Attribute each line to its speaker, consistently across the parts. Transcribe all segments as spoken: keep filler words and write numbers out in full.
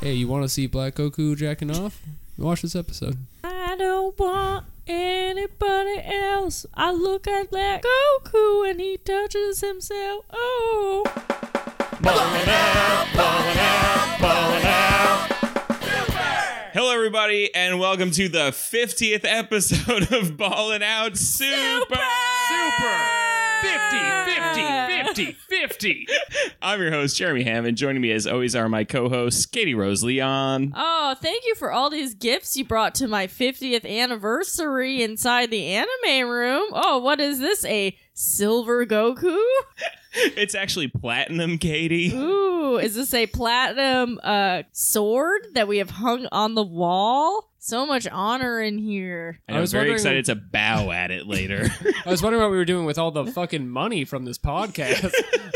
Speaker 1: Hey, you want to see Black Goku jacking off? Watch this episode.
Speaker 2: I don't want anybody else. I look at Black Goku and he touches himself. Oh.
Speaker 3: Ballin' out, ballin' out, ballin' out. Hello, everybody, and welcome to the fiftieth episode of Ballin' Out Super.
Speaker 4: Super. fifty, fifty, fifty, fifty.
Speaker 3: I'm your host, Jeremy Hammond. Joining me, as always, are my co-hosts, Katie Rose Leon.
Speaker 2: Oh, thank you for all these gifts you brought to my fiftieth anniversary inside the anime room. Oh, what is this? A silver Goku?
Speaker 3: It's actually platinum, Katie.
Speaker 2: Ooh, is this a platinum uh, sword that we have hung on the wall? So much honor in here.
Speaker 3: And
Speaker 1: I
Speaker 3: I'm
Speaker 1: was
Speaker 3: very
Speaker 1: wondering-
Speaker 3: excited to bow at it later.
Speaker 1: I was wondering what we were doing with all the fucking money from this podcast.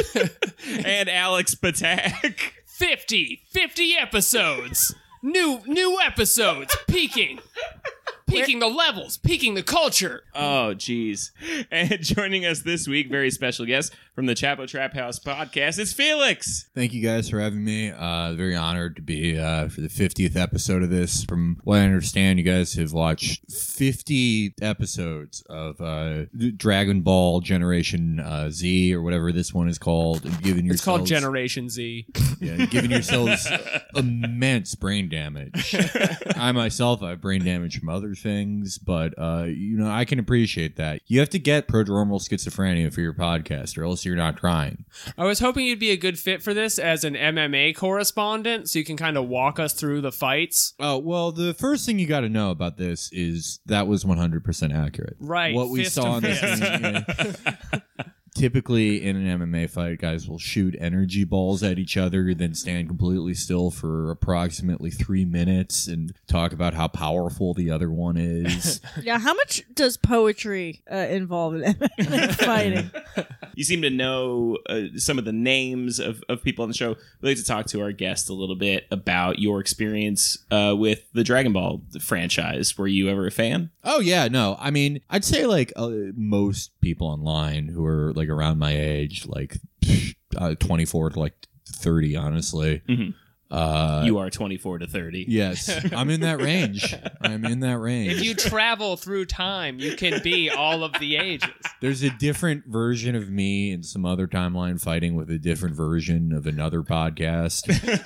Speaker 3: And Alex Patak.
Speaker 4: fifty, fifty episodes. New new episodes. Peaking. Peaking the levels. Peaking the culture.
Speaker 3: Oh, geez. And joining us this week, very special guest from the Chapo Trap House podcast, is Felix.
Speaker 5: Thank you guys for having me. Uh, very honored to be uh, for the fiftieth episode of this. From what I understand, you guys have watched fifty episodes of uh, Dragon Ball Generation uh, Z or whatever this one is called, and given yourselves
Speaker 4: It's called Generation Z.
Speaker 5: yeah, giving yourselves immense brain damage. I myself I have brain damage from other things, but uh, you know I can appreciate that. You have to get prodromal schizophrenia for your podcast, or else you're not trying.
Speaker 4: I was hoping you'd be a good fit for this as an M M A correspondent, so you can kind of walk us through the fights.
Speaker 5: Oh, well, the first thing you got to know about this is that was one hundred percent accurate.
Speaker 4: Right,
Speaker 5: What we
Speaker 4: fist
Speaker 5: saw
Speaker 4: to
Speaker 5: on the
Speaker 4: fist.
Speaker 5: screen. yeah. Typically, in an M M A fight, guys will shoot energy balls at each other, then stand completely still for approximately three minutes and talk about how powerful the other one is.
Speaker 2: Yeah, how much does poetry uh, involve in M M A fighting?
Speaker 3: You seem to know uh, some of the names of, of people on the show. We'd like to talk to our guest a little bit about your experience uh, with the Dragon Ball franchise. Were you ever a fan?
Speaker 5: Oh, yeah, no. I mean, I'd say like uh, most people online who are like around my age, like uh, twenty-four to like thirty, honestly.
Speaker 3: Mhm.
Speaker 5: Uh,
Speaker 3: you are twenty-four to thirty.
Speaker 5: Yes, I'm in that range. I'm in that range.
Speaker 4: If you travel through time, you can be all of the ages.
Speaker 5: There's a different version of me in some other timeline fighting with a different version of another podcast.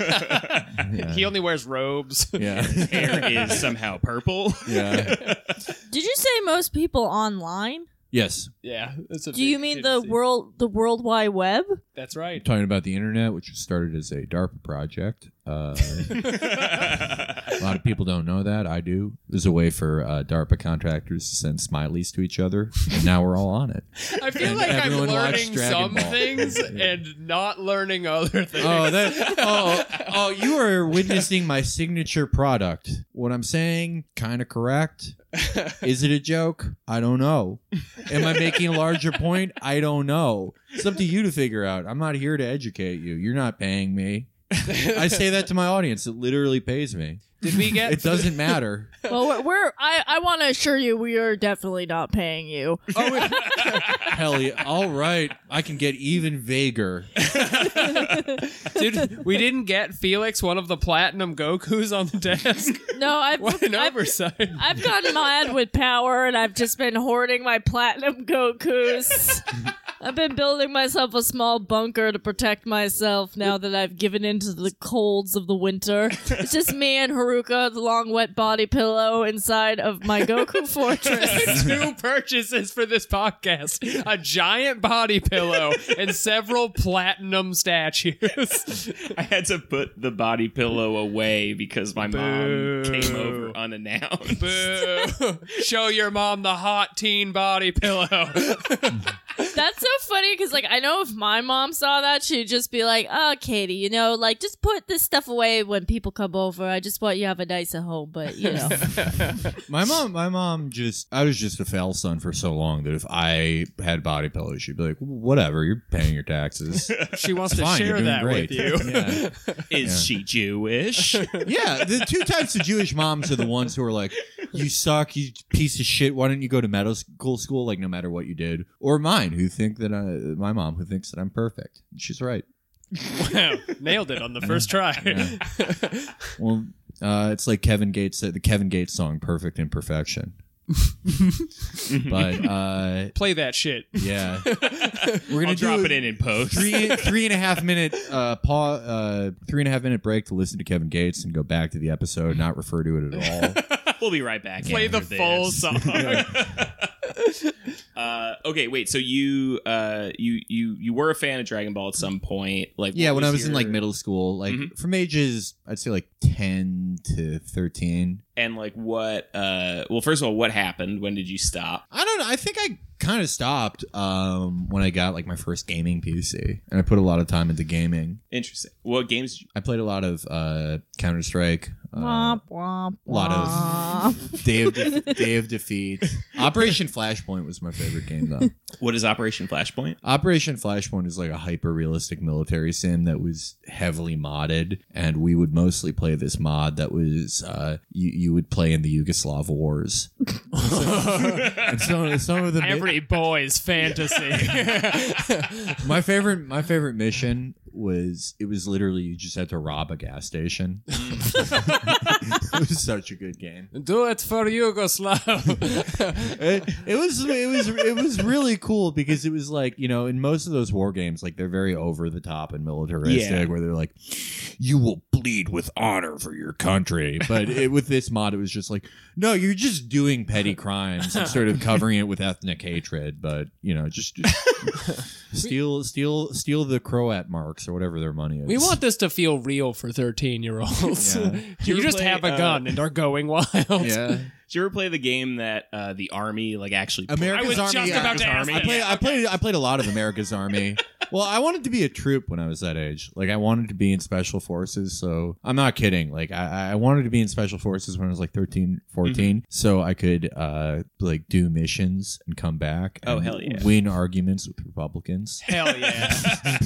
Speaker 5: Yeah.
Speaker 4: He only wears robes.
Speaker 5: Yeah.
Speaker 3: Hair is somehow purple.
Speaker 5: Yeah.
Speaker 2: Did you say most people online?
Speaker 5: Yes.
Speaker 4: Yeah. That's a
Speaker 2: Do you
Speaker 4: big
Speaker 2: mean
Speaker 4: kid
Speaker 2: the
Speaker 4: scene.
Speaker 2: world, the World Wide Web?
Speaker 4: That's right.
Speaker 5: Talking about the internet, which was started as a DARPA project. Uh, a lot of people don't know that. I do. There's a way for uh, DARPA contractors to send smileys to each other, and now we're all on it.
Speaker 4: I feel
Speaker 5: And
Speaker 4: like I'm
Speaker 5: everyone watched
Speaker 4: learning
Speaker 5: Dragon
Speaker 4: some
Speaker 5: Ball.
Speaker 4: things and not learning other things.
Speaker 5: Oh, that. Oh, oh, you are witnessing my signature product. What I'm saying, kind of correct. Is it a joke? I don't know. Am I making a larger point? I don't know. It's up to you to figure out. I'm not here to educate you. You're not paying me. I say that to my audience. It literally pays me.
Speaker 4: Did we get?
Speaker 5: It doesn't matter.
Speaker 2: Well, we're, we're I, I want to assure you we are definitely not paying you.
Speaker 5: Oh, hell yeah. All right. I can get even vaguer.
Speaker 4: Dude, we didn't get Felix one of the platinum Gokus on the desk.
Speaker 2: No, I've
Speaker 4: What an
Speaker 2: I've,
Speaker 4: oversight.
Speaker 2: I've gotten mad with power, and I've just been hoarding my platinum Gokus. I've been building myself a small bunker to protect myself now that I've given in to the colds of the winter. It's just me and Haruka, the long wet body pillow inside of my Goku fortress.
Speaker 4: Two purchases for this podcast: a giant body pillow and several platinum statues.
Speaker 3: I had to put the body pillow away because my
Speaker 4: Boo.
Speaker 3: mom came over unannounced.
Speaker 4: Boo! Show your mom the hot teen body pillow.
Speaker 2: That's so funny because, like, I know if my mom saw that, she'd just be like, "Oh, Katie, you know, like, just put this stuff away when people come over. I just want you to have a nice at home." But you know,
Speaker 5: My mom, my mom just, I was just a fail son for so long that if I had body pillows, she'd be like, whatever, you're paying your taxes.
Speaker 4: She wants to
Speaker 5: Fine, you're
Speaker 4: share
Speaker 5: doing
Speaker 4: that
Speaker 5: great.
Speaker 4: with you.
Speaker 5: Yeah.
Speaker 3: Is
Speaker 5: Yeah.
Speaker 3: she Jewish?
Speaker 5: Yeah, the two types of Jewish moms are the ones who are like, you suck, you piece of shit, why don't you go to medical school, like, no matter what you did? Or mine, who think that I, my mom, who thinks that I'm perfect. She's right.
Speaker 4: Wow, nailed it on the first try.
Speaker 5: Yeah. Well, uh, it's like Kevin Gates said, the Kevin Gates song, Perfect Imperfection. But uh,
Speaker 4: Play that shit.
Speaker 5: yeah, we're gonna
Speaker 3: I'll
Speaker 5: do
Speaker 3: drop
Speaker 5: a
Speaker 3: it in in post.
Speaker 5: three three and a half minute uh, pause, uh, three and a half minute break to listen to Kevin Gates and go back to the episode, not refer to it at all.
Speaker 3: We'll be right back.
Speaker 4: Play the
Speaker 3: after
Speaker 4: full
Speaker 3: this.
Speaker 4: song.
Speaker 3: Uh, okay, wait. So you, uh, you, you, you were a fan of Dragon Ball at some point, like
Speaker 5: Yeah,
Speaker 3: what
Speaker 5: when I was in
Speaker 3: your-
Speaker 5: like middle school, like
Speaker 3: Mhm.
Speaker 5: from ages I'd say like ten to thirteen.
Speaker 3: and like what? Uh, well, first of all, what happened? When did you stop?
Speaker 5: I don't know. I think I kind of stopped um, when I got like my first gaming P C, and I put a lot of time into gaming.
Speaker 3: Interesting. What games? Did you-
Speaker 5: I played a lot of uh, Counter Strike, uh,
Speaker 2: Womp, womp,
Speaker 5: a lot
Speaker 2: womp.
Speaker 5: of Day of De- Day of Defeat. Operation Flashpoint was my favorite game though.
Speaker 3: what is Operation Flashpoint?
Speaker 5: Operation Flashpoint is like a hyper realistic military sim that was heavily modded, and we would mostly play this mod that was uh, you you would play in the Yugoslav wars. and some, some of the mi-
Speaker 4: Every boy's fantasy.
Speaker 5: my favorite my favorite mission was it was literally you just had to rob a gas station. It was such a good game.
Speaker 4: Do it for Yugoslav.
Speaker 5: It, it was it was it was really cool because it was like, you know, in most of those war games, like they're very over the top and militaristic,
Speaker 3: Yeah.
Speaker 5: where they're like, you will bleed with honor for your country. But it, with this mod, it was just like, no, you're just doing petty crimes and sort of covering it with ethnic hatred. But you know, just, just steal steal steal the Croat marks or whatever their money is.
Speaker 4: We want this to feel real for thirteen-year-olds.
Speaker 5: Yeah.
Speaker 4: You,
Speaker 3: you
Speaker 4: just
Speaker 3: play,
Speaker 4: have a
Speaker 3: uh,
Speaker 4: gun and are going wild.
Speaker 5: yeah.
Speaker 3: Did you ever play the game that uh, the army like actually?
Speaker 5: America's
Speaker 4: I was
Speaker 5: Army.
Speaker 4: just about to
Speaker 5: yeah.
Speaker 4: ask
Speaker 5: I
Speaker 4: that.
Speaker 5: played.
Speaker 4: Yeah,
Speaker 5: I played. I played a lot of America's Army. Well, I wanted to be a troop when I was that age. Like, I wanted to be in special forces. So I'm not kidding. Like, I, I wanted to be in special forces when I was like thirteen, fourteen,
Speaker 3: Mm-hmm.
Speaker 5: so I could uh like do missions and come back.
Speaker 3: Oh,
Speaker 5: and
Speaker 3: hell yeah.
Speaker 5: Win arguments with Republicans.
Speaker 4: Hell yeah.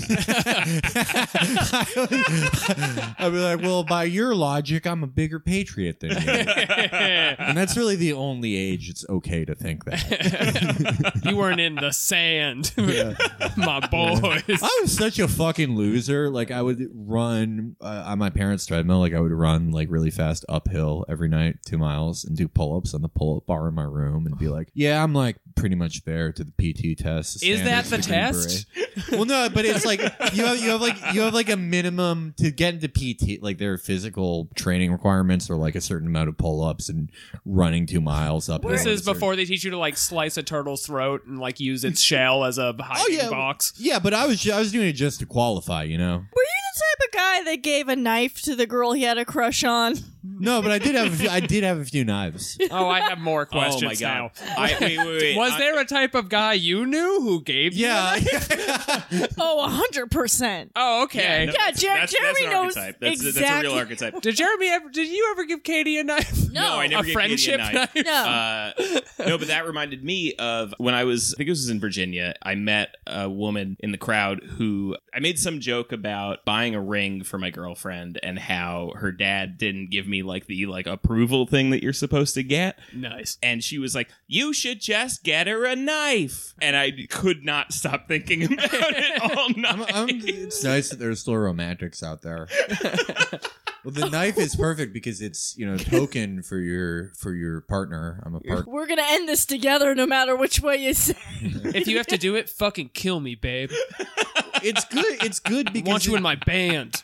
Speaker 5: I'd be like, well, by your logic, I'm a bigger patriot than you. And that's really the only age it's okay to think that.
Speaker 4: You weren't in the sand, my boys.
Speaker 5: I was such a fucking loser. Like, I would run uh, on my parents' treadmill. Like, I would run like really fast uphill every night, two miles, and do pull-ups on the pull-up bar in my room, and be like, "Yeah, I'm like pretty much there to the P T test."
Speaker 4: Is that
Speaker 5: standard
Speaker 4: the
Speaker 5: degree
Speaker 4: test?
Speaker 5: beret. Well, no, but it's like you have you have like you have like a minimum to get into P T. Like, there are physical training requirements, or like a certain amount of pull-ups and running two miles up.
Speaker 4: This is before they teach you to like slice a turtle's throat and like use its shell as a hiding
Speaker 5: yeah.
Speaker 4: box.
Speaker 5: Yeah, but I was ju- I was doing it just to qualify, you know.
Speaker 2: Were you the type of guy that gave a knife to the girl he had a crush on?
Speaker 5: No, but I did have a few, I did have a few knives.
Speaker 4: Oh, I have more questions
Speaker 3: Oh my god!
Speaker 4: now.
Speaker 3: I, wait, wait, wait.
Speaker 4: Was
Speaker 3: I-
Speaker 4: there a type of guy you knew who gave you?
Speaker 5: Yeah.
Speaker 2: Oh, a hundred percent.
Speaker 4: Oh, okay.
Speaker 3: no,
Speaker 2: Yeah,
Speaker 3: that's-
Speaker 2: Jer-
Speaker 3: that's-
Speaker 2: Jeremy
Speaker 3: that's an
Speaker 2: knows
Speaker 3: archetype. That's, that's a
Speaker 2: exactly-
Speaker 3: real archetype.
Speaker 4: Did Jeremy ever? Did you ever give Katie a knife?
Speaker 2: No,
Speaker 3: No, I never
Speaker 4: a
Speaker 3: gave
Speaker 4: friendship
Speaker 3: Katie a knife.
Speaker 4: knife.
Speaker 2: No.
Speaker 3: Uh, no, but that reminded me of when I was, I think it was in Virginia, I met a woman in the crowd who I made some joke about buying a ring for my girlfriend and how her dad didn't give me like the like approval thing that you're supposed to get.
Speaker 4: Nice.
Speaker 3: And she was like, you should just get her a knife. And I could not stop thinking about it all
Speaker 5: I'm,
Speaker 3: night.
Speaker 5: I'm, it's nice that there's still romantics out there. Well, the knife is perfect because it's, you know, token for your for your partner. I'm a partner.
Speaker 2: We're gonna end this together, no matter which way you say.
Speaker 4: If you have to do it, fucking kill me, babe.
Speaker 5: It's good. It's good
Speaker 4: I
Speaker 5: because
Speaker 4: want you
Speaker 5: it-
Speaker 4: in my band.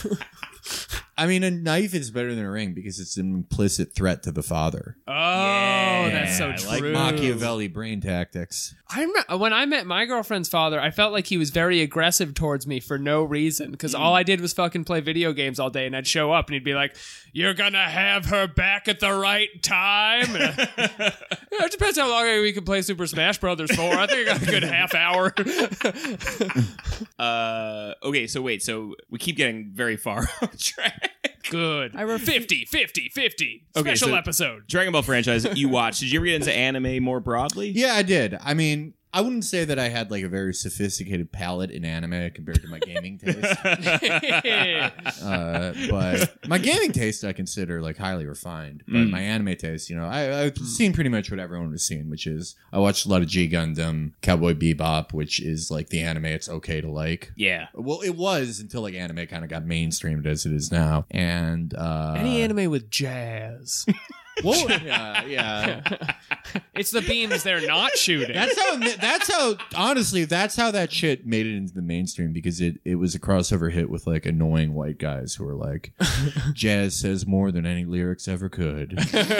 Speaker 5: I mean, a knife is better than a ring because it's an implicit threat to the father.
Speaker 4: Oh,
Speaker 3: Yeah,
Speaker 4: that's so
Speaker 3: I like
Speaker 4: true.
Speaker 5: Machiavelli brain tactics.
Speaker 4: I rem- when I met my girlfriend's father, I felt like he was very aggressive towards me for no reason. Because all I did was fucking play video games all day, and I'd show up, and he'd be like, "You're gonna have her back at the right time." And I- Yeah, it depends how long we can play Super Smash Brothers for. I think I got a good half hour.
Speaker 3: Uh, okay, so wait, so we keep getting very far off track.
Speaker 4: Good.
Speaker 2: I ref-
Speaker 4: fifty, fifty, fifty.
Speaker 3: Okay,
Speaker 4: Special
Speaker 3: so-
Speaker 4: episode.
Speaker 3: Dragon Ball franchise you watched. Did you ever get into anime more broadly?
Speaker 5: Yeah, I did. I mean, I wouldn't say that I had like a very sophisticated palate in anime compared to my gaming taste. uh, but my gaming taste I consider like highly refined. But
Speaker 3: Mm.
Speaker 5: my anime taste, you know, I, I've seen pretty much what everyone was seeing, which is I watched a lot of G Gundam, Cowboy Bebop, which is like the anime it's okay to like.
Speaker 3: Yeah.
Speaker 5: Well, it was until like anime kind of got mainstreamed as it is now. And uh,
Speaker 4: Any anime with jazz.
Speaker 5: well, yeah, yeah.
Speaker 4: It's the beams they're not shooting.
Speaker 5: That's how. That's how. Honestly, that's how that shit made it into the mainstream because it, it was a crossover hit with like annoying white guys who were like, "Jazz says more than any lyrics ever could."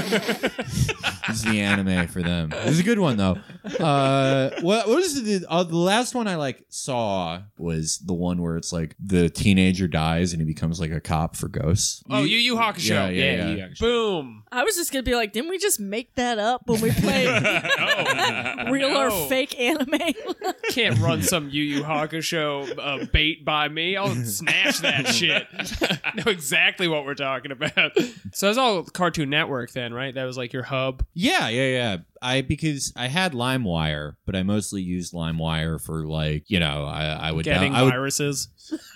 Speaker 5: This is the anime for them. It was a good one though. Uh, what what is the uh, the last one I like saw was the one where it's like the teenager dies and he becomes like a cop for ghosts.
Speaker 4: Oh, Yu Yu Hakusho.
Speaker 5: Yeah, yeah, yeah.
Speaker 3: you actually-
Speaker 4: Boom.
Speaker 2: I was just gonna be like, didn't we just make that up when we played
Speaker 3: Oh.
Speaker 2: real
Speaker 4: No.
Speaker 2: or fake anime?
Speaker 4: Can't run some Yu Yu Hakusho uh, bait by me. I'll snatch that shit. Know exactly what we're talking about. So it's all Cartoon Network then, right? That was like your hub.
Speaker 5: Yeah, yeah, yeah. I because I had LimeWire, but I mostly used LimeWire for like you know I, I would
Speaker 4: Getting
Speaker 5: down, I would,
Speaker 4: viruses.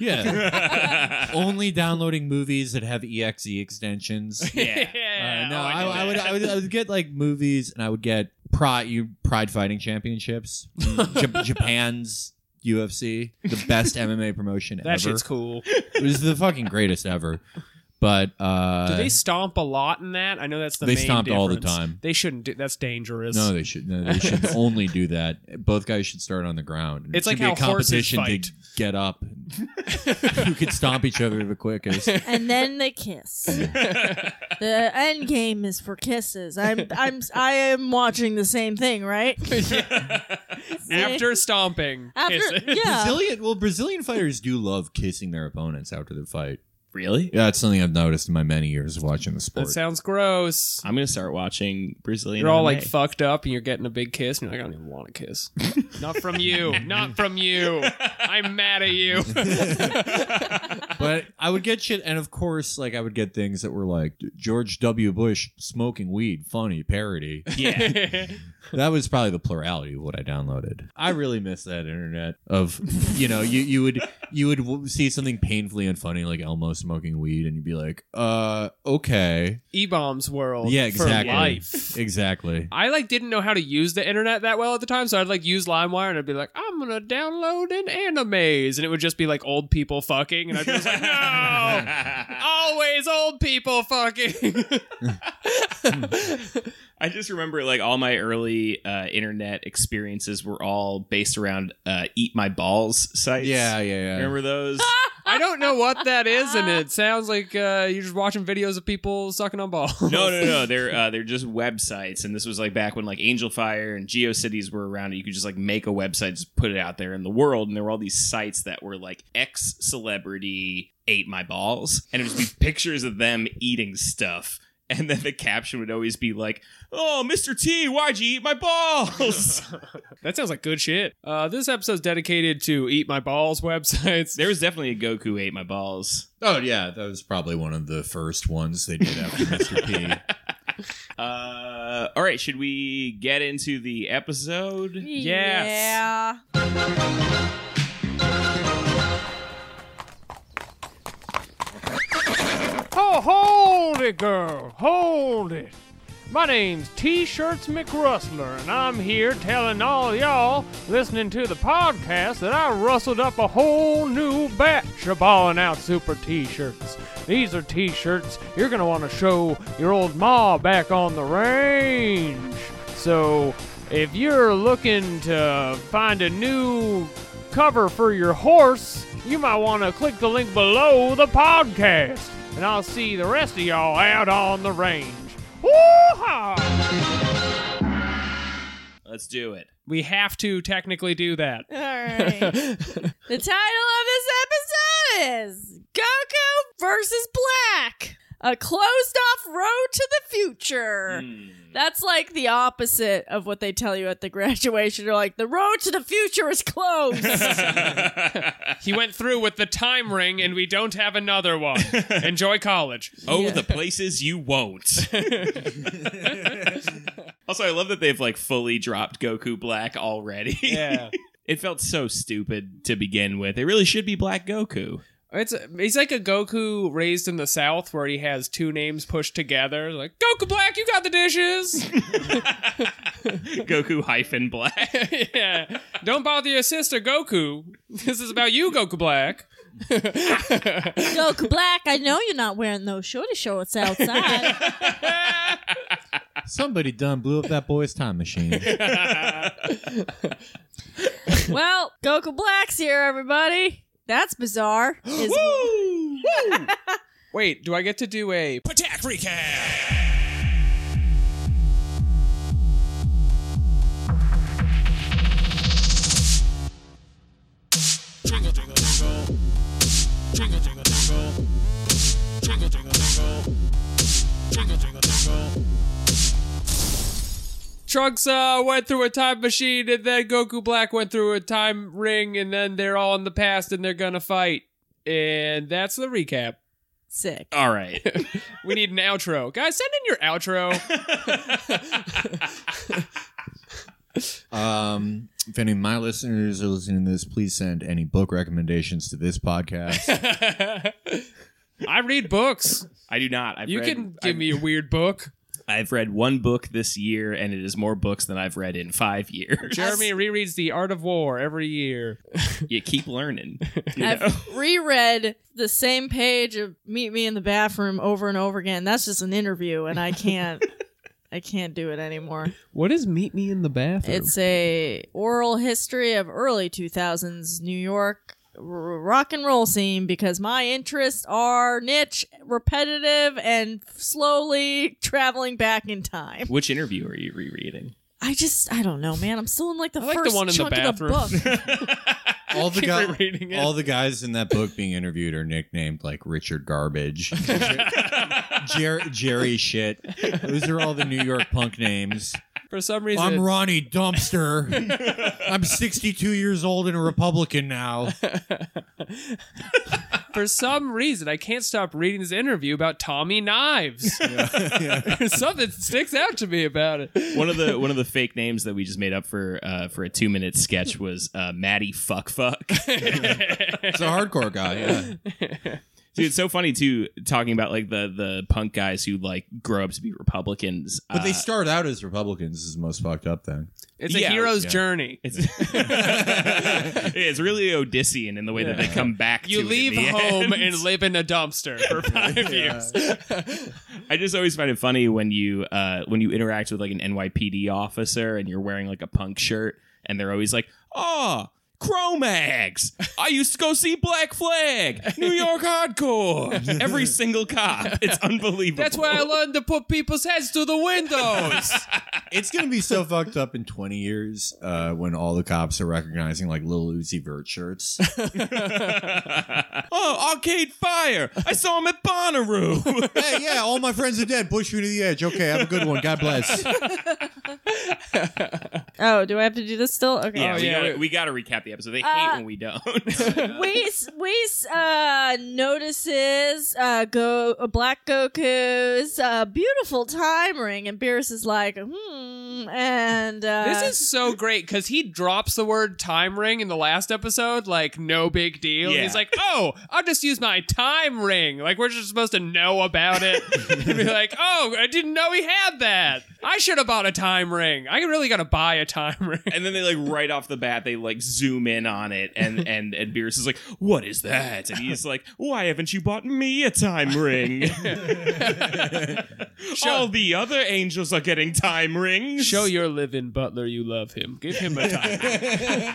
Speaker 5: yeah only downloading movies that have E X E extensions.
Speaker 3: Yeah.
Speaker 5: Uh, no,
Speaker 4: Oh,
Speaker 5: I,
Speaker 4: knew
Speaker 5: I would
Speaker 4: that.
Speaker 5: I would I would get like movies and I would get pride you Pride Fighting Championships, J- Japan's U F C, the best M M A promotion
Speaker 4: That
Speaker 5: ever.
Speaker 4: shit's cool.
Speaker 5: It was the fucking greatest ever. But uh,
Speaker 4: Do they stomp a lot in that? I know that's the
Speaker 5: They
Speaker 4: main
Speaker 5: stomped all the
Speaker 4: difference.
Speaker 5: time.
Speaker 4: They shouldn't do that's dangerous.
Speaker 5: No, they should. No, they should only do that. Both guys should start on the ground. And
Speaker 4: It's
Speaker 5: it
Speaker 4: like
Speaker 5: should be a
Speaker 4: how horses
Speaker 5: competition
Speaker 4: fight.
Speaker 5: to get up. Who could stomp each other the quickest?
Speaker 2: And then they kiss. The end game is for kisses. I'm I'm I am watching the same thing, right?
Speaker 4: After stomping.
Speaker 2: After
Speaker 4: kisses.
Speaker 2: yeah.
Speaker 5: Brazilian, well, Brazilian fighters do love kissing their opponents after the fight.
Speaker 3: Really?
Speaker 5: Yeah, it's something I've noticed in my many years of watching the sport.
Speaker 4: That sounds gross.
Speaker 3: I'm gonna start watching Brazilian.
Speaker 4: You're all
Speaker 3: M M A.
Speaker 4: like fucked up and you're getting a big kiss and you're like, I don't even want a kiss. Not from you. Not from you. I'm mad at you.
Speaker 5: But I would get shit, and of course, like I would get things that were like George W. Bush smoking weed, funny parody.
Speaker 3: Yeah.
Speaker 5: That was probably the plurality of what I downloaded. I really miss that internet of, you know, you, you would you would w- see something painfully unfunny like Elmo smoking weed, and you'd be like, uh, okay,
Speaker 4: E-Bombs world.
Speaker 5: yeah, exactly,
Speaker 4: For life.
Speaker 5: exactly.
Speaker 4: I like didn't know how to use the internet that well at the time, so I'd like use LimeWire and I'd be like, I'm gonna download an animes, and it would just be like old people fucking, and I'd be just like, no, always old people fucking.
Speaker 3: I just remember like all my early uh, internet experiences were all based around uh, Eat My Balls sites.
Speaker 5: Yeah, yeah, yeah.
Speaker 3: Remember those?
Speaker 4: I don't know what that is, and it sounds like uh, you're just watching videos of people sucking on balls.
Speaker 3: No, no, no. They're uh, they're just websites, and this was like back when like Angel Fire and GeoCities were around. And you could just like make a website, just put it out there in the world, and there were all these sites that were like X celebrity ate my balls, and it would just be pictures of them eating stuff. And then the caption would always be like, "Oh, Mister T, why'd you eat my balls?"
Speaker 4: That sounds like good shit. Uh, this episode's dedicated to Eat My Balls websites.
Speaker 3: There was definitely a Goku ate my balls.
Speaker 5: Oh yeah, that was probably one of the first ones they did after Mister P.
Speaker 3: Uh, all right, should we get into the episode?
Speaker 2: Yeah.
Speaker 6: Oh, hold it, girl. Hold it. My name's T-Shirts McRustler, and I'm here telling all y'all listening to the podcast that I rustled up a whole new batch of Ballin' Out Super T-shirts. These are T-shirts you're going to want to show your old ma back on the range. So, if you're looking to find a new cover for your horse, you might want to click the link below the podcast. And I'll see the rest of y'all out on the range. Woo-ha!
Speaker 3: Let's do it.
Speaker 4: We have to technically do that.
Speaker 2: All right. The title of this episode is Goku versus Black, a closed-off road to the future.
Speaker 3: Mm.
Speaker 2: That's like the opposite of what they tell you at the graduation. They're like, the road to the future is closed.
Speaker 4: He went through with the time ring, and we don't have another one. Enjoy college.
Speaker 3: Oh,
Speaker 2: Yeah.
Speaker 3: the places you won't. Also, I love that they've like fully dropped Goku Black already.
Speaker 4: Yeah.
Speaker 3: It felt so stupid to begin with. It really should be Black Goku.
Speaker 4: It's he's like a Goku raised in the South where he has two names pushed together. Like, Goku Black, you got the dishes.
Speaker 3: Goku hyphen Black.
Speaker 4: Yeah. Don't bother your sister, Goku. This is about you, Goku Black.
Speaker 2: Goku Black, I know you're not wearing those shorty shorts outside.
Speaker 5: Somebody done blew up that boy's time machine.
Speaker 2: Well, Goku Black's here, everybody. That's bizarre. Is-
Speaker 4: Wait, do I get to do a
Speaker 3: Attack recap.
Speaker 6: Jingle, jingle, jingle. Jingle, jingle, jingle. Jingle, jingle, jingle. Jingle, jingle, jingle.
Speaker 4: Trunks uh, went through a time machine, and then Goku Black went through a time ring, and then they're all in the past, and they're gonna fight. And that's the recap.
Speaker 2: Sick.
Speaker 3: All right.
Speaker 4: We need an outro. Guys, send in your outro.
Speaker 5: Um, if any of my listeners are listening to this, please send any book recommendations to this podcast.
Speaker 4: I read books.
Speaker 3: I do not. I've
Speaker 4: You
Speaker 3: read,
Speaker 4: can give
Speaker 3: I've,
Speaker 4: me a weird book.
Speaker 3: I've read one book this year, and it is more books than I've read in five years.
Speaker 4: Jeremy rereads The Art of War every year.
Speaker 3: You keep learning. You know?
Speaker 2: I've reread the same page of Meet Me in the Bathroom over and over again. That's just an interview, and I can't I can't do it anymore.
Speaker 4: What is Meet Me in the Bathroom?
Speaker 2: It's a oral history of early two thousands New York r- rock and roll scene because my interests are niche, repetitive, and slowly traveling back in time.
Speaker 3: Which interview are you rereading?
Speaker 2: I just, I don't know, man. I'm still in like the
Speaker 4: I like the
Speaker 2: first
Speaker 4: one in the
Speaker 2: chunk
Speaker 4: bathroom.
Speaker 2: of the book.
Speaker 5: all the
Speaker 4: Keep
Speaker 5: guys,
Speaker 4: rereading it.
Speaker 5: all the guys in that book being interviewed are nicknamed like Richard Garbage, Jer- Jerry Shit. Those are all the New York punk names.
Speaker 4: For some reason,
Speaker 5: I'm Ronnie Dumpster. I'm sixty-two years old and a Republican now.
Speaker 4: for some reason, I can't stop reading this interview about Tommy Knives. There's something that sticks out to me about it.
Speaker 3: One of the one of the fake names that we just made up for uh, for a two minute sketch was uh, Matty Fuck Fuck.
Speaker 5: It's a hardcore guy. Yeah.
Speaker 3: Dude, it's so funny too, talking about like the the punk guys who like grow up to be Republicans.
Speaker 5: But they
Speaker 3: Uh,
Speaker 5: start out as Republicans. Is the most fucked up thing.
Speaker 4: It's a
Speaker 3: Yeah,
Speaker 4: hero's
Speaker 5: yeah.
Speaker 4: journey.
Speaker 3: It's it's really Odyssean in the way that they come back.
Speaker 4: You
Speaker 3: to
Speaker 4: leave
Speaker 3: it in the
Speaker 4: home
Speaker 3: end.
Speaker 4: and live in a dumpster for five years.
Speaker 3: I just always find it funny when you uh, when you interact with like an N Y P D officer and you're wearing like a punk shirt and they're always like, "Oh, Cro-Mags! I used to go see Black Flag, New York hardcore." Every single cop, it's unbelievable.
Speaker 4: That's where I learned to put people's heads through the windows.
Speaker 5: It's gonna be so fucked up in twenty years uh, when all the cops are recognizing like Lil Uzi Vert shirts.
Speaker 3: Oh, Arcade Fire! I saw him at Bonnaroo.
Speaker 5: Hey, yeah, all my friends are dead. Push me to the edge. Okay, have a good one. God bless.
Speaker 2: Oh, do I have to do this still? Okay.
Speaker 3: Yeah,
Speaker 4: Oh,
Speaker 3: we,
Speaker 4: yeah.
Speaker 3: Gotta, we gotta recap the episode. They hate
Speaker 2: Uh,
Speaker 3: when we don't.
Speaker 2: Weiss, Weiss uh, notices uh, Go uh, Black Goku's uh, beautiful time ring, and Beerus is like, hmm, and uh,
Speaker 4: This is so great because he drops the word time ring in the last episode, like no big deal.
Speaker 3: Yeah.
Speaker 4: He's like, oh, I'll just use my time ring. Like we're just supposed to know about it and be like, oh, I didn't know he had that. I should have bought a time ring. I really got to buy a time ring.
Speaker 3: And then they like right off the bat they like zoom in on it and and and Beerus is like, "What is that?" And he's like, "Why haven't you bought me a time ring?" All the other angels are getting time rings.
Speaker 4: Show your living butler you love him. Give him a time ring.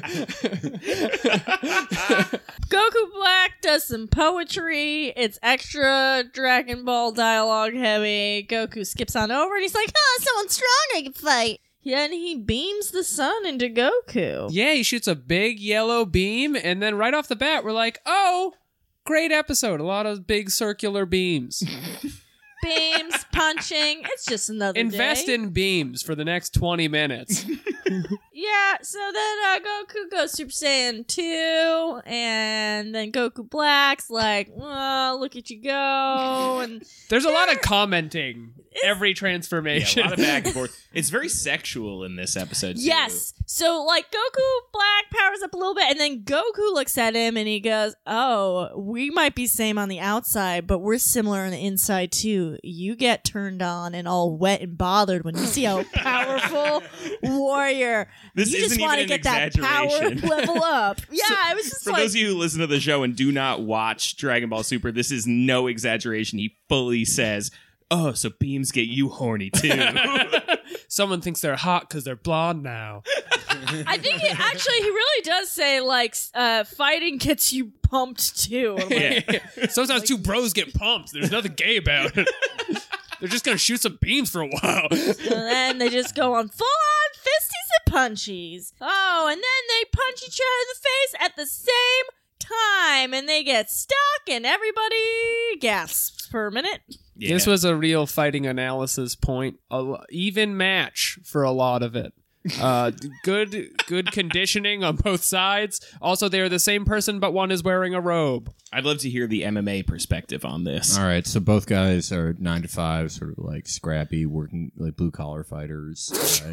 Speaker 2: Goku Black does some poetry. It's extra Dragon Ball dialogue heavy. Goku skips on over, and he's like, "Oh, someone strong I can fight." Yeah, and he beams the sun into Goku.
Speaker 4: Yeah, he shoots a big yellow beam, and then right off the bat, we're like, oh, great episode. A lot of big circular beams.
Speaker 2: Beams, punching. It's just another
Speaker 4: Invest
Speaker 2: day.
Speaker 4: in beams for the next twenty minutes.
Speaker 2: Yeah, so then uh, Goku goes Super Saiyan two, and then Goku Black's like, oh, look at you go. And
Speaker 4: There's a lot of commenting every
Speaker 3: Yeah,
Speaker 4: transformation.
Speaker 3: a lot of back and forth. It's very sexual in this episode, too.
Speaker 2: yes, so like Goku Black powers up a little bit, and then Goku looks at him and he goes, oh, we might be same on the outside, but we're similar on the inside too. You get turned on and all wet and bothered when you see how powerful warrior.
Speaker 3: This
Speaker 2: you
Speaker 3: isn't
Speaker 2: just want to
Speaker 3: even an
Speaker 2: get that power
Speaker 3: exaggeration.
Speaker 2: level up. Yeah, it was just
Speaker 3: For
Speaker 2: like
Speaker 3: those of you who listen to the show and do not watch Dragon Ball Super, this is no exaggeration. He fully says, oh, so beams get you horny, too.
Speaker 4: Someone thinks they're hot because they're blonde now.
Speaker 2: I think it, actually he really does say like uh, fighting gets you pumped too. I'm like,
Speaker 3: Yeah.
Speaker 4: Sometimes two bros get pumped. There's nothing gay about it. They're just gonna shoot some beams for a while.
Speaker 2: and then they just go on full on fisties and punchies. Oh, and then they punch each other in the face at the same time, and they get stuck, and everybody gasps for a minute.
Speaker 3: Yeah.
Speaker 4: This was a real fighting analysis point. A l- even match for a lot of it. Uh, good, good conditioning on both sides. Also, they're the same person, but one is wearing a robe.
Speaker 3: I'd love to hear the M M A perspective on this.
Speaker 5: All right, so both guys are nine to five, sort of like scrappy, working like blue collar fighters.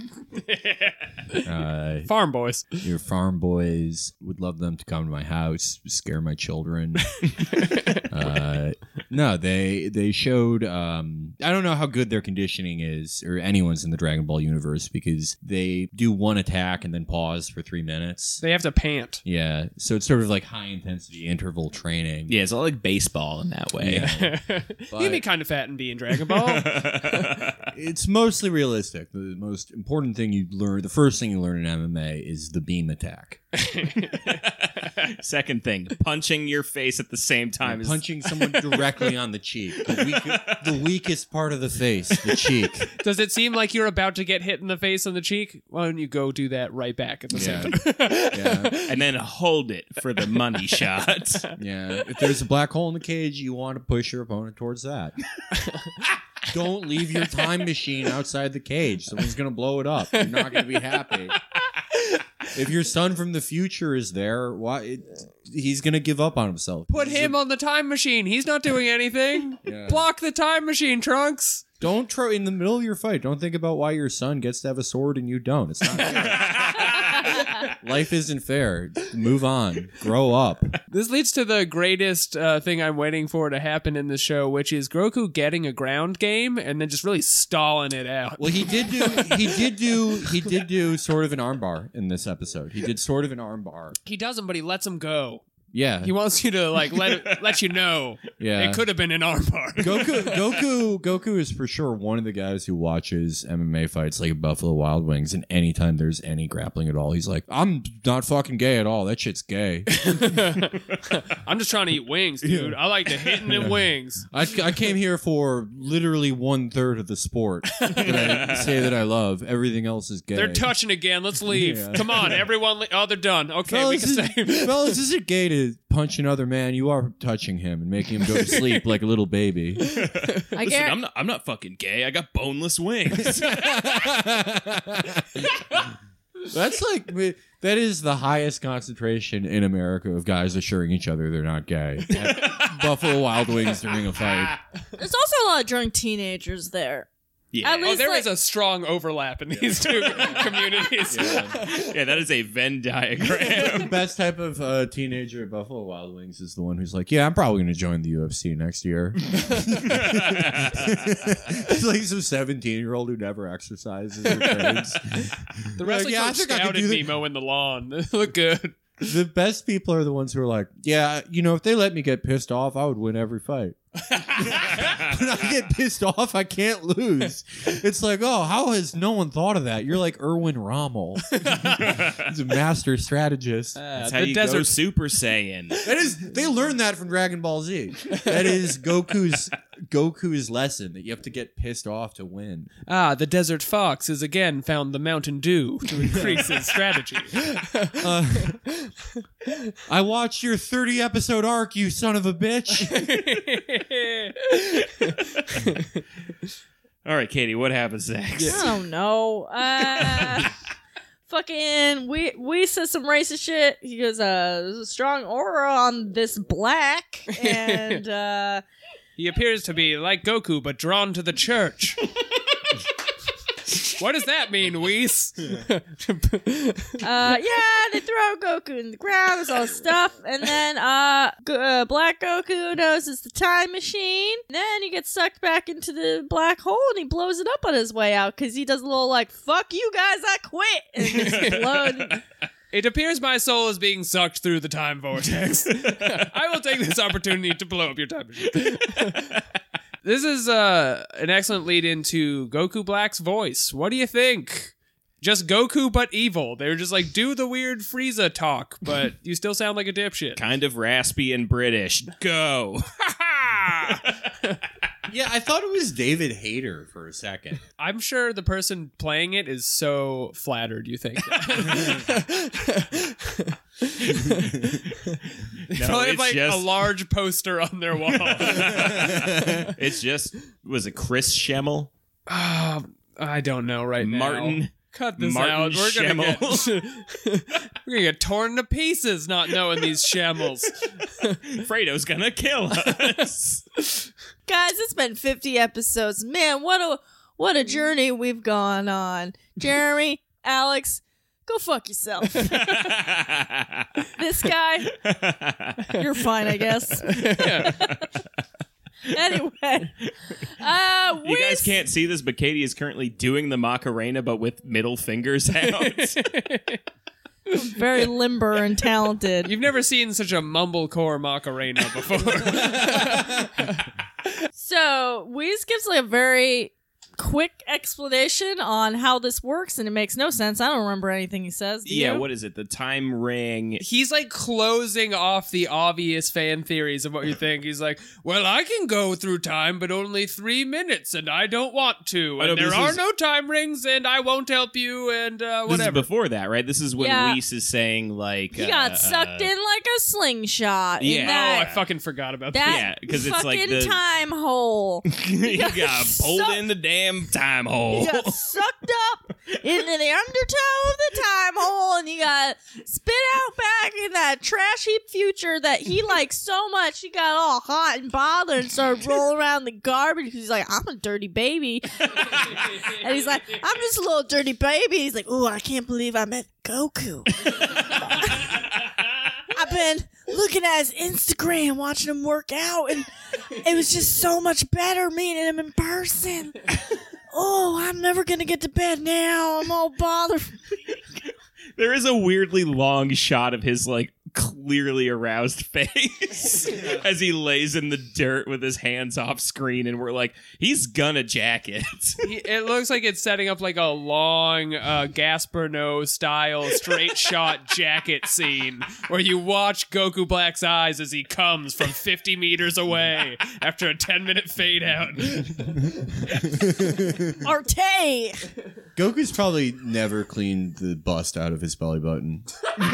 Speaker 5: Uh, uh,
Speaker 4: Farm boys.
Speaker 5: your farm boys would love them to come to my house, scare my children. uh, no, they they showed. Um, I don't know how good their conditioning is, or anyone's in the Dragon Ball universe, because they do one attack and then pause for three minutes.
Speaker 4: They have to pant.
Speaker 5: Yeah, so it's sort of like high intensity interval training.
Speaker 3: Yeah, it's all like baseball in that way.
Speaker 5: Yeah.
Speaker 4: You'd be kind of fat and be in Dragon Ball.
Speaker 5: It's mostly realistic. The most important thing you learn, the first thing you learn in M M A is the beam attack.
Speaker 3: Second thing, punching your face at the same time. Is
Speaker 5: Punching someone directly on the cheek. The, weak, the weakest part of the face, the cheek.
Speaker 4: Does it seem like you're about to get hit in the face on the cheek? Why don't you go do that right back at the
Speaker 5: Yeah.
Speaker 4: same time?
Speaker 5: Yeah.
Speaker 3: and then hold it for the money shot.
Speaker 5: Yeah. If there's a black hole in the cage, you want to push your opponent towards that. Don't leave your time machine outside the cage. Someone's going to blow it up. You're not going to be happy. If your son from the future is there, why it, he's going to give up on himself.
Speaker 4: Put
Speaker 5: He's
Speaker 4: him
Speaker 5: a-
Speaker 4: on the time machine. He's not doing anything.
Speaker 5: Yeah.
Speaker 4: Block the time machine, Trunks.
Speaker 5: Don't try in the middle of your fight. Don't think about why your son gets to have a sword and you don't. It's not fair. Life isn't fair. Move on. Grow up.
Speaker 4: This leads to the greatest uh, thing I'm waiting for to happen in the show, which is Goku getting a ground game and then just really stalling it out.
Speaker 5: Well, he did do. He did do. He did do sort of an armbar in this episode. He did sort of an armbar.
Speaker 4: He doesn't, but he lets him go.
Speaker 5: Yeah.
Speaker 4: He wants you to like let it, let you know.
Speaker 5: Yeah.
Speaker 4: It could have been an armbar.
Speaker 5: Goku, Goku, Goku is for sure one of the guys who watches M M A fights like Buffalo Wild Wings, and anytime there's any grappling at all, he's like, "I'm not fucking gay at all. That shit's gay."
Speaker 4: I'm just trying to eat wings, dude. I like to hit in wings.
Speaker 5: I, I came here for literally one third of the sport that I say that I love. Everything else is gay.
Speaker 4: They're touching again. Let's leave.
Speaker 5: Yeah.
Speaker 4: Come on, everyone. Le- oh, they're done. Okay,
Speaker 5: Fellas,
Speaker 4: we can
Speaker 5: is,
Speaker 4: stay.
Speaker 5: fellas, is it gay to punch another man? You are touching him and making him go to sleep like a little baby.
Speaker 2: I
Speaker 3: Listen,
Speaker 2: guarantee.
Speaker 3: I'm not. I'm not fucking gay. I got boneless wings.
Speaker 5: That's like that is the highest concentration in America of guys assuring each other they're not gay. At Buffalo Wild Wings during a fight.
Speaker 2: There's also a lot of drunk teenagers there.
Speaker 3: Yeah.
Speaker 2: At
Speaker 4: Oh,
Speaker 2: least
Speaker 4: there is
Speaker 2: like,
Speaker 4: a strong overlap in these two communities.
Speaker 3: yeah, that is a Venn diagram.
Speaker 5: The best type of uh, teenager at Buffalo Wild Wings is the one who's like, "Yeah, I'm probably going to join the U F C next year." It's like some seventeen-year-old who never exercises or trains.
Speaker 4: The wrestling
Speaker 5: yeah, I
Speaker 4: coach
Speaker 5: think I could
Speaker 4: scouted
Speaker 5: do
Speaker 4: me
Speaker 5: that.
Speaker 4: mowing the lawn. They look good.
Speaker 5: The best people are the ones who are like, "Yeah, you know, if they let me get pissed off, I would win every fight." When I get pissed off, I can't lose. It's like, oh, how has no one thought of that? You're like Erwin Rommel. He's a master strategist.
Speaker 3: That's
Speaker 4: Uh,
Speaker 3: how
Speaker 4: the
Speaker 3: you
Speaker 4: desert
Speaker 3: go Super Saiyan.
Speaker 5: That is, they learned that from Dragon Ball Z. That is Goku's Goku's lesson that you have to get pissed off to win.
Speaker 4: Ah, the desert fox has again found the Mountain Dew to increase his strategy.
Speaker 5: Uh, I watched your thirty episode arc, you son of a bitch.
Speaker 3: All right, Katie, what happens next?
Speaker 2: I don't know. Uh, fucking, we we said some racist shit. He goes, uh, there's a strong aura on this black, and uh,
Speaker 4: He appears to be like Goku, but drawn to the church. What does that mean, Whis?
Speaker 2: uh, yeah, they throw Goku in the ground, there's all this stuff, and then uh, G- uh, Black Goku knows it's the time machine. And then he gets sucked back into the black hole, and he blows it up on his way out because he does a little like "fuck you guys, I quit," and just blows.
Speaker 4: It appears my soul is being sucked through the time vortex. I will take this opportunity to blow up your time machine. This is uh, an excellent lead into Goku Black's voice. What do you think? Just Goku, but evil. They were just like, do the weird Frieza talk, but you still sound like a dipshit.
Speaker 3: Kind of raspy and British. Go.
Speaker 5: Yeah, I thought it was David Hayter for a second.
Speaker 4: I'm sure the person playing it is so flattered, you think. They
Speaker 3: No,
Speaker 4: probably have
Speaker 3: it's
Speaker 4: like
Speaker 3: just-
Speaker 4: a large poster on their wall.
Speaker 3: It's just, was it Chris Schemmel?
Speaker 4: Ah, I don't know right now.
Speaker 3: Martin?
Speaker 4: Cut this
Speaker 3: Martin
Speaker 4: out. We're gonna, get,
Speaker 3: Schemmel.
Speaker 4: we're gonna get torn to pieces not knowing these Schemmels.
Speaker 3: Fredo's gonna kill us.
Speaker 2: Guys, it's been fifty episodes. Man, what a what a journey we've gone on. Jeremy, Alex, go fuck yourself. This guy, you're fine, I guess. Anyway, uh,
Speaker 3: You guys
Speaker 2: Whis-
Speaker 3: can't see this, but Katie is currently doing the Macarena, but with middle fingers out.
Speaker 2: very limber and talented.
Speaker 4: You've never seen such a mumblecore Macarena before.
Speaker 2: So, Whis gives like a very quick explanation on how this works, and it makes no sense. I don't remember anything he says. Do
Speaker 3: Yeah,
Speaker 2: you?
Speaker 3: what is it? The time ring.
Speaker 4: He's like closing off the obvious fan theories of what you think. He's like, well, I can go through time, but only three minutes, and I don't want to.
Speaker 3: I know,
Speaker 4: And
Speaker 3: but
Speaker 4: there
Speaker 3: this
Speaker 4: are
Speaker 3: is-
Speaker 4: no time rings, and I won't help you, and uh,
Speaker 3: This is
Speaker 4: whatever.
Speaker 3: before that, right? This is when
Speaker 2: Yeah.
Speaker 3: Whis is saying, like...
Speaker 2: He
Speaker 3: uh,
Speaker 2: got sucked
Speaker 3: uh,
Speaker 2: in like a slingshot.
Speaker 3: Yeah.
Speaker 2: In
Speaker 4: Oh,
Speaker 2: that,
Speaker 4: I fucking forgot about
Speaker 2: that
Speaker 4: that.
Speaker 3: Yeah, 'cause it's
Speaker 2: fucking
Speaker 3: like the-
Speaker 2: time hole.
Speaker 3: he got pulled
Speaker 2: sucked-
Speaker 3: in the damn time hole.
Speaker 2: You got sucked up into the undertow of the time hole, and you got spit out back in that trash heap future that he liked so much. He got all hot and bothered and started rolling around the garbage because he's like, I'm a dirty baby. And he's like, I'm just a little dirty baby. He's like, ooh, I can't believe I met Goku. I've been looking at his Instagram, watching him work out, and it was just so much better meeting him in person. Oh, I'm never gonna get to bed now. I'm all bothered.
Speaker 3: There is a weirdly long shot of his, like, clearly aroused face as he lays in the dirt with his hands off screen, and we're like, he's gonna jack it.
Speaker 4: He, it looks like it's setting up like a long uh, Gaspar Noé style straight shot jacket scene where you watch Goku Black's eyes as he comes from fifty meters away after a ten minute fade out.
Speaker 2: Arte!
Speaker 5: Goku's probably never cleaned the bust out of his belly button.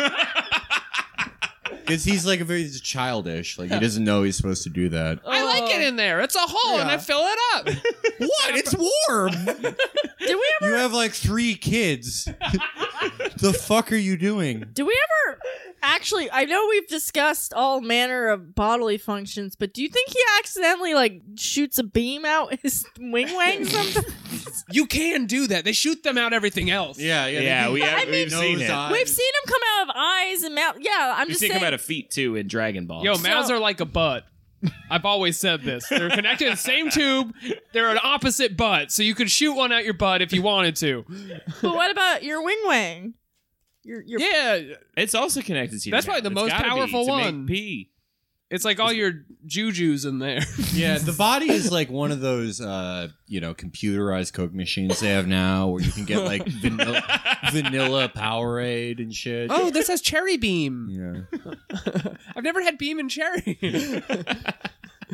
Speaker 5: Because he's like a very childish. Like, he doesn't know he's supposed to do that.
Speaker 4: I like it in there. It's a hole and I
Speaker 5: Yeah.
Speaker 4: fill it up.
Speaker 5: What? It's warm!
Speaker 2: Did we ever
Speaker 5: You have like three kids. The fuck are you doing?
Speaker 2: do we ever actually I know we've discussed all manner of bodily functions, but do you think he accidentally like shoots a beam out his wing wang sometimes?
Speaker 4: You can do that. They shoot them out everything else.
Speaker 5: Yeah,
Speaker 3: Yeah, we have,
Speaker 2: I mean-
Speaker 3: we've seen it.
Speaker 2: We've seen him come out of eyes and mouth. Yeah, I'm
Speaker 3: We've
Speaker 2: just
Speaker 3: seen
Speaker 2: saying.
Speaker 3: him out of feet, too, in Dragon Ball.
Speaker 4: Yo, mouths
Speaker 2: So-
Speaker 4: are like a butt. I've always said this. They're connected in the same tube. They're an opposite butt, so you could shoot one out your butt if you wanted to.
Speaker 2: But what about your wing wang? Your your
Speaker 4: Yeah,
Speaker 3: It's also connected to your
Speaker 4: That's
Speaker 3: mouth.
Speaker 4: probably the
Speaker 3: It's
Speaker 4: most
Speaker 3: gotta be
Speaker 4: powerful
Speaker 3: to make
Speaker 4: one.
Speaker 3: pee.
Speaker 4: it's like all your jujus in there.
Speaker 5: Yeah, the body is like one of those, uh, you know, computerized Coke machines they have now where you can get like vanilla, vanilla Powerade and shit.
Speaker 4: Oh, this has cherry beam.
Speaker 5: Yeah.
Speaker 4: I've never had beam and cherry.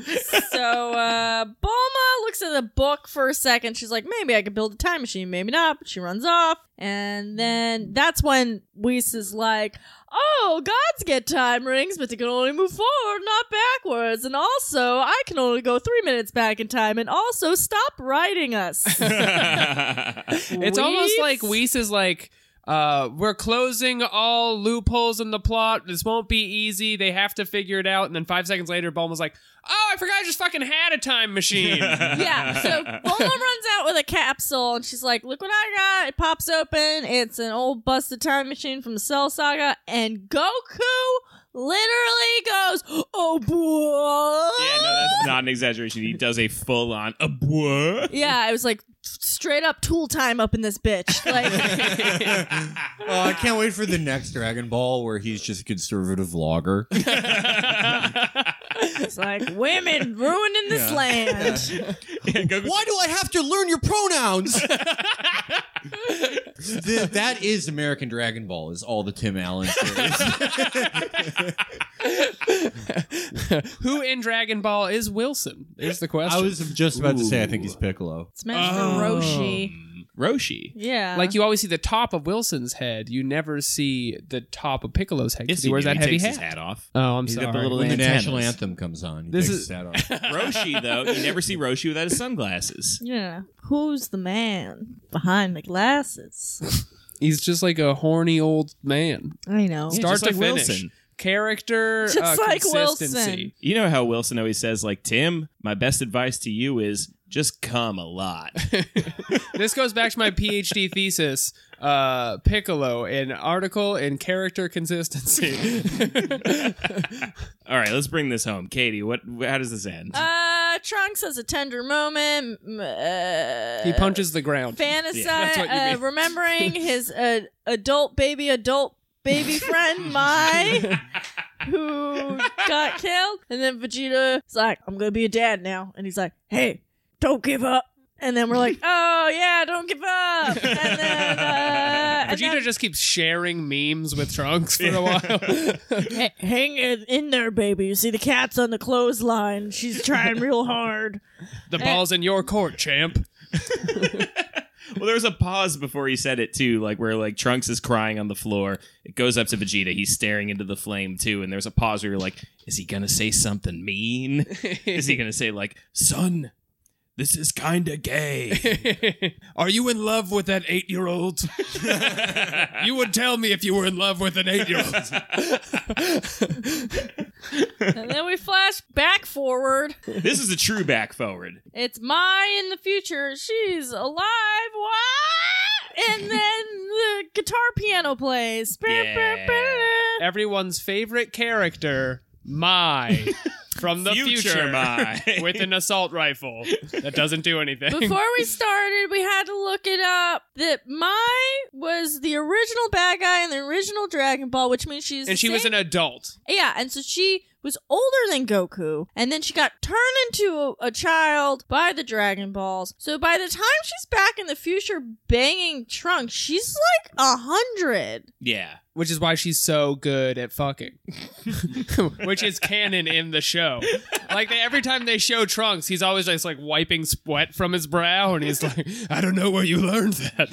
Speaker 2: So uh, Bulma looks at the book for a second. She's like, maybe I could build a time machine, maybe not. But she runs off. And then that's when Whis is like, oh, gods get time rings, but they can only move forward, not backwards. And also, I can only go three minutes back in time. And also, stop writing us.
Speaker 4: It's almost like Whis is like, uh, we're closing all loopholes in the plot. This won't be easy. They have to figure it out. And then five seconds later, Bulma's like, oh, I forgot I just fucking had a time machine.
Speaker 2: Yeah, so Bulma runs out with a capsule, and she's like, look what I got. It pops open. It's an old busted time machine from the Cell Saga, and Goku literally goes, oh, boy.
Speaker 3: Yeah, no, that's not an exaggeration. He does a full-on, a boy.
Speaker 2: Yeah, it was like straight up tool time up in this bitch. Like,
Speaker 5: Oh, I can't wait for the next Dragon Ball where he's just a conservative vlogger.
Speaker 2: it's like women ruining this
Speaker 5: Yeah.
Speaker 2: land.
Speaker 3: Yeah, Goku's-
Speaker 5: Why do I have to learn your pronouns? The- that is American Dragon Ball, is all the Tim Allen series.
Speaker 4: Who in Dragon Ball is Wilson? There's the question.
Speaker 5: I was just about to say I think he's Piccolo.
Speaker 2: It's meant for Roshi.
Speaker 3: Roshi.
Speaker 2: Yeah.
Speaker 4: Like, you always see the top of Wilson's head. You never see the top of Piccolo's head. 'Cause
Speaker 3: Yes,
Speaker 4: he wears
Speaker 3: do.
Speaker 4: that heavy
Speaker 3: takes
Speaker 4: hat.
Speaker 3: his hat off.
Speaker 4: Oh, I'm
Speaker 3: He's
Speaker 4: sorry.
Speaker 3: got the little
Speaker 5: When the
Speaker 3: antennas.
Speaker 5: national anthem comes on, he
Speaker 4: This
Speaker 5: takes
Speaker 4: is-
Speaker 5: his hat off.
Speaker 3: Roshi, though, you never see Roshi without his sunglasses.
Speaker 2: Yeah. Who's the man behind the glasses?
Speaker 4: He's just like a horny old man.
Speaker 2: I know.
Speaker 3: Yeah,
Speaker 4: Start
Speaker 3: just
Speaker 4: to
Speaker 3: like
Speaker 4: finish.
Speaker 3: Wilson.
Speaker 4: Character
Speaker 2: Just
Speaker 4: uh,
Speaker 2: like
Speaker 4: consistency.
Speaker 2: Wilson.
Speaker 3: You know how Wilson always says, like, Tim, my best advice to you is just come a lot.
Speaker 4: This goes back to my PhD thesis, uh, Piccolo, an article in character consistency.
Speaker 3: All right, let's bring this home. Katie, what? How does this end?
Speaker 2: Uh, Trunks has a tender moment. m- Uh,
Speaker 4: He punches the ground.
Speaker 2: Fantasize,
Speaker 4: Yeah, that's what you
Speaker 2: uh,
Speaker 4: mean.
Speaker 2: remembering his uh, adult baby, adult baby friend, Mai, who got killed. And then Vegeta's like, I'm going to be a dad now. And he's like, hey, don't give up. And then we're like, oh, yeah, don't give up. And then, uh, and
Speaker 4: Vegeta
Speaker 2: then
Speaker 4: just keeps sharing memes with Trunks for a while.
Speaker 2: "Hey, hang in in there, baby. You see the cat's on the clothesline. She's trying real hard.
Speaker 4: The ball's in your court, champ.
Speaker 3: Well, there was a pause before he said it, too, like where like Trunks is crying on the floor. It goes up to Vegeta. He's staring into the flame, too. And there's a pause where you're like, is he going to say something mean? Is he going to say, like, son, this is kind of gay?
Speaker 4: Are you in love with that eight-year-old? You would tell me if you were in love with an eight-year-old.
Speaker 2: And then we flash back forward.
Speaker 3: This is a true back forward.
Speaker 2: It's Mai in the future. She's alive. What? And then the guitar piano plays.
Speaker 3: Yeah.
Speaker 4: Everyone's favorite character, Mai, from the
Speaker 3: Future
Speaker 4: future,
Speaker 3: Mai.
Speaker 4: with an assault rifle that doesn't do anything.
Speaker 2: Before we started, we had to look it up. That Mai was the original bad guy in the original Dragon Ball, which means she's
Speaker 4: and
Speaker 2: the
Speaker 4: she was
Speaker 2: same-
Speaker 4: an adult.
Speaker 2: Yeah, and so she was older than Goku, and then she got turned into a, a child by the Dragon Balls. So by the time she's back in the future banging Trunks, she's like a hundred.
Speaker 3: Yeah.
Speaker 4: Which is why she's so good at fucking. Which is canon in the show. Like, they, every time they show Trunks, he's always just, like, wiping sweat from his brow, and he's like, I don't know where you learned that.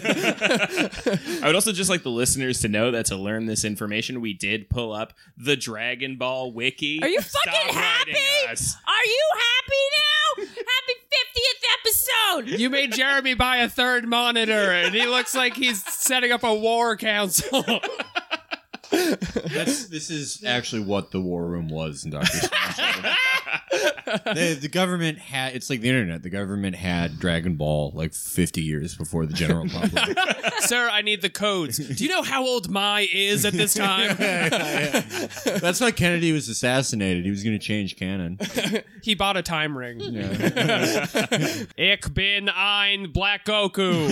Speaker 3: I would also just like the listeners to know that to learn this information, we did pull up the Dragon Ball wiki.
Speaker 2: Are you
Speaker 3: Stop
Speaker 2: fucking
Speaker 3: writing
Speaker 2: happy?
Speaker 3: us.
Speaker 2: Are you happy now? Happy fiftieth episode!
Speaker 4: You made Jeremy buy a third monitor, and he looks like he's setting up a war council.
Speaker 5: That's, this is actually what the war room was in Doctor Strange. the, the government had, it's like the internet, the government had Dragon Ball like fifty years before the general public.
Speaker 4: Sir, I need the codes. Do you know how old Mai is at this time?
Speaker 5: That's why Kennedy was assassinated. He was going to change canon.
Speaker 4: He bought a time ring.
Speaker 5: Yeah.
Speaker 4: Ich bin ein Black Goku.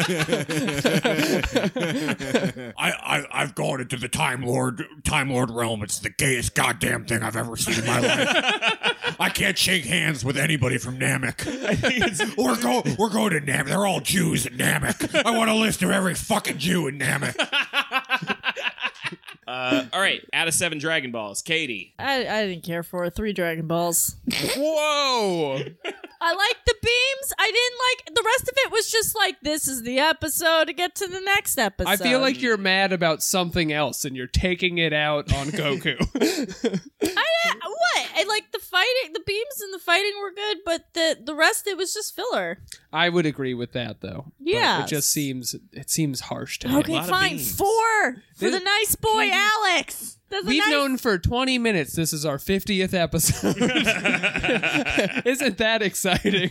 Speaker 7: I, I I've gone into the Time Lord Time Lord realm. It's the gayest goddamn thing I've ever seen in my life. I can't shake hands with anybody from Namek. We're go we're going to Namek. They're all Jews in Namek. I want a list of every fucking Jew in Namek.
Speaker 3: Uh, Uh, all right, out of seven Dragon Balls, Katie.
Speaker 2: I, I didn't care for it. Three Dragon Balls.
Speaker 4: Whoa!
Speaker 2: I liked the beams. I didn't like the rest of it. Was just like, this is the episode to get to the next episode.
Speaker 4: I feel like you're mad about something else and you're taking it out on Goku.
Speaker 2: I didn't, what? I like the fighting. The beams and the fighting were good, but the the rest it was just filler.
Speaker 4: I would agree with that, though. But
Speaker 2: Yeah.
Speaker 4: it just seems it seems harsh to me.
Speaker 2: Okay,
Speaker 3: lot of
Speaker 2: fine.
Speaker 3: beams.
Speaker 2: Four for
Speaker 4: This-
Speaker 2: the nice boy Alex. That's a
Speaker 4: We've
Speaker 2: nice-
Speaker 4: known for twenty minutes this is our fiftieth episode. Isn't that exciting?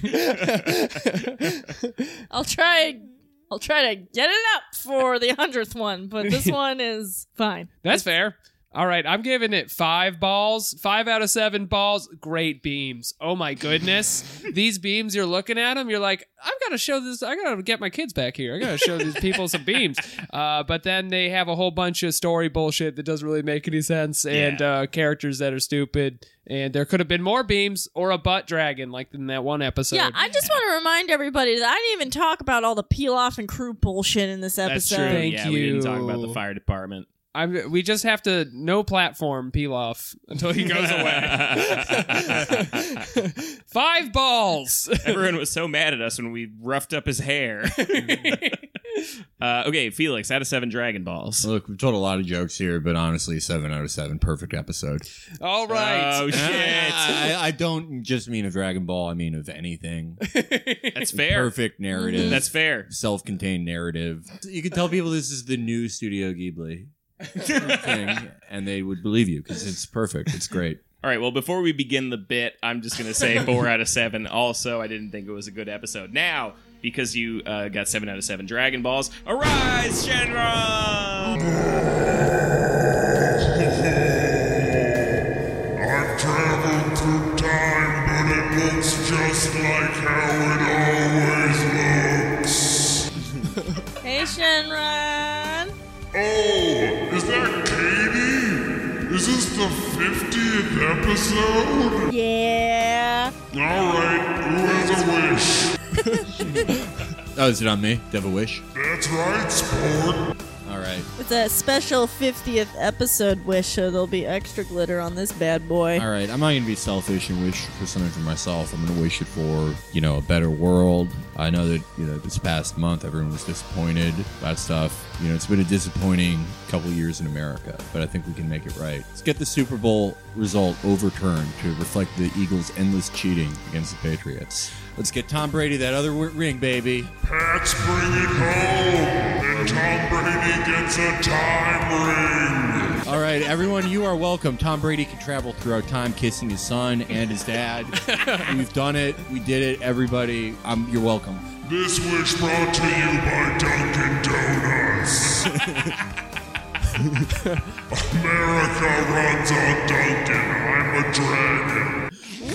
Speaker 2: I'll try. I'll try to get it up for the hundredth one, but this one is fine.
Speaker 4: That's fair. All right, I'm giving it five balls. Five out of seven balls. Great beams. Oh my goodness. These beams, you're looking at them, you're like, I've got to show this. I got to get my kids back here. I got to show these people some beams. Uh, but then they have a whole bunch of story bullshit that doesn't really make any sense and
Speaker 3: Yeah.
Speaker 4: uh, characters that are stupid. And there could have been more beams or a butt dragon like in that one episode.
Speaker 2: Yeah, I just want to remind everybody that I didn't even talk about all the peel off and crew bullshit in this
Speaker 3: That's
Speaker 2: episode.
Speaker 3: true.
Speaker 4: Thank
Speaker 3: yeah, we didn't talk about
Speaker 4: you.
Speaker 3: the fire department.
Speaker 4: I'm, we just have to no platform peel off until he goes away. Five balls.
Speaker 3: Everyone was so mad at us when we roughed up his hair. uh, okay, Felix, out of seven Dragon Balls.
Speaker 5: Look, we've told a lot of jokes here, but honestly, seven out of seven, perfect episode.
Speaker 4: All right.
Speaker 3: Oh, shit.
Speaker 5: I, I don't just mean of Dragon Ball. I mean of anything.
Speaker 3: That's fair.
Speaker 5: Perfect narrative.
Speaker 3: That's fair.
Speaker 5: Self-contained narrative. You could tell people this is the new Studio Ghibli thing, and they would believe you because it's perfect. It's great.
Speaker 3: All right, well, before we begin the bit, I'm just going to say four out of seven. Also, I didn't think it was a good episode. Now, because you uh, got seven out of seven Dragon Balls, arise, Shenron!
Speaker 8: I've traveled through time, but it looks just like how it always looks.
Speaker 2: Hey, Shenron.
Speaker 8: Oh, is that Katie? Is this the fiftieth episode?
Speaker 2: Yeah.
Speaker 8: Alright, who has a wish?
Speaker 5: Oh, is it on me? Do you have a wish?
Speaker 8: That's right, sport.
Speaker 5: All right.
Speaker 2: It's a special fiftieth episode wish, so there'll be extra glitter on this bad boy.
Speaker 5: All right. I'm not going to be selfish and wish for something for myself. I'm going to wish it for, you know, a better world. I know that, you know, this past month everyone was disappointed about stuff. You know, it's been a disappointing couple years in America, but I think we can make it right. Let's get the Super Bowl result overturned to reflect the Eagles' endless cheating against the Patriots. Let's get Tom Brady that other w- ring, baby.
Speaker 8: Pats bring it home, and Tom Brady gets a time ring.
Speaker 5: All right, everyone, you are welcome. Tom Brady can travel throughout time kissing his son and his dad. We've done it. We did it, everybody. Um, you're welcome.
Speaker 8: This wish brought to you by Dunkin' Donuts. America runs on Dunkin'. I'm a dragon.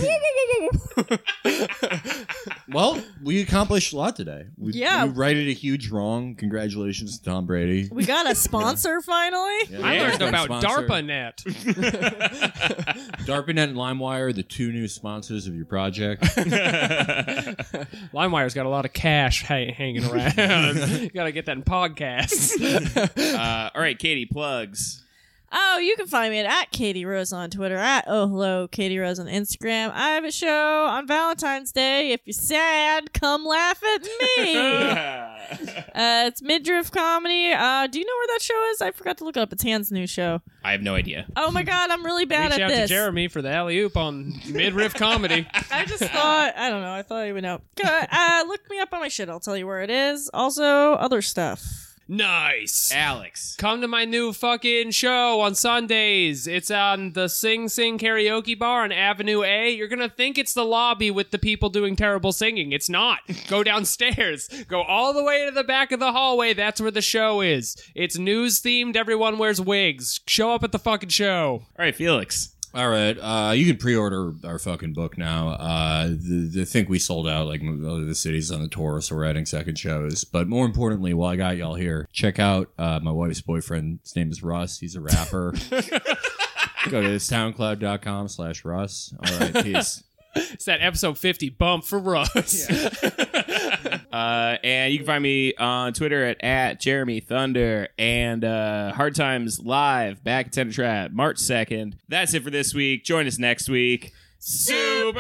Speaker 5: Well, we accomplished a lot today. We,
Speaker 2: Yeah.
Speaker 5: we righted a huge wrong. Congratulations to Tom Brady.
Speaker 2: We got a sponsor finally.
Speaker 5: Yeah,
Speaker 4: I
Speaker 5: yeah,
Speaker 4: learned
Speaker 5: got a
Speaker 4: about
Speaker 5: sponsor.
Speaker 4: DARPANet.
Speaker 5: DARPANet and LimeWire are the two new sponsors of your project.
Speaker 4: LimeWire's got a lot of cash ha- hanging around. You gotta get that in podcasts.
Speaker 3: Uh, all right, Katie, plugs.
Speaker 2: Oh, you can find me at, at Katie Rose on Twitter, at oh hello Katie Rose on Instagram. I have a show on Valentine's Day. If you're sad, come laugh at me. uh, it's midriff comedy. Uh, do you know where that show is? I forgot to look it up. It's Hans' new show.
Speaker 3: I have no idea.
Speaker 2: Oh my god, I'm really bad
Speaker 4: Reach
Speaker 2: at
Speaker 4: out
Speaker 2: this.
Speaker 4: to Jeremy for the alley oop on midriff comedy.
Speaker 2: I just thought, I don't know, I thought you would know. Go- Uh, look me up on my shit. I'll tell you where it is. Also, other stuff.
Speaker 4: Nice.
Speaker 3: Alex.
Speaker 4: Come to my new fucking show on Sundays. It's on the Sing Sing Karaoke Bar on Avenue A. You're gonna think it's the lobby with the people doing terrible singing. It's not. Go downstairs. Go all the way to the back of the hallway. That's where the show is. It's news themed. Everyone wears wigs. Show up at the fucking show.
Speaker 3: All right, Felix.
Speaker 5: All right, uh, you can pre-order our fucking book now. Uh, the, the think we sold out like other the cities on the tour, so we're adding second shows. But more importantly, while I got y'all here, check out uh, my wife's boyfriend. His name is Russ. He's a rapper. Go to soundcloud dot com slash Russ. All right, peace.
Speaker 4: It's that episode fifty bump for Russ.
Speaker 3: Uh, Uh, and you can find me on Twitter at, at Jeremy Thunder and uh, Hard Times Live back at Tender Trap March second. That's it for this week. Join us next week. Super!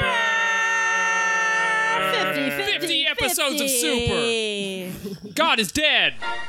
Speaker 2: fifty, fifty,
Speaker 4: fifty episodes of
Speaker 2: fifty.
Speaker 4: Super. God is dead.